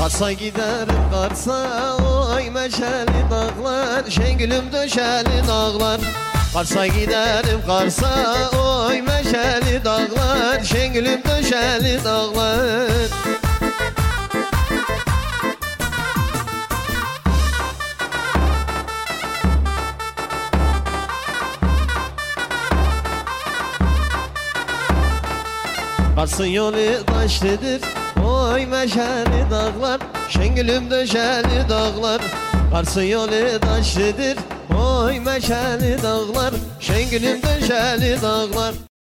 Kars'a giderim Kars'a, oy meşeli dağlar, Şengülüm döşeli dağlar. Kars'a giderim Kars'a, oy meşeli dağlar, Şengülüm döşeli dağlar. Kars'ın yolu taşlıdır, oy meşeli dağlar, Şengülüm döşeli dağlar. Kars'ın yolu taşlıdır, oy meşeli dağlar, Şengülüm döşeli dağlar.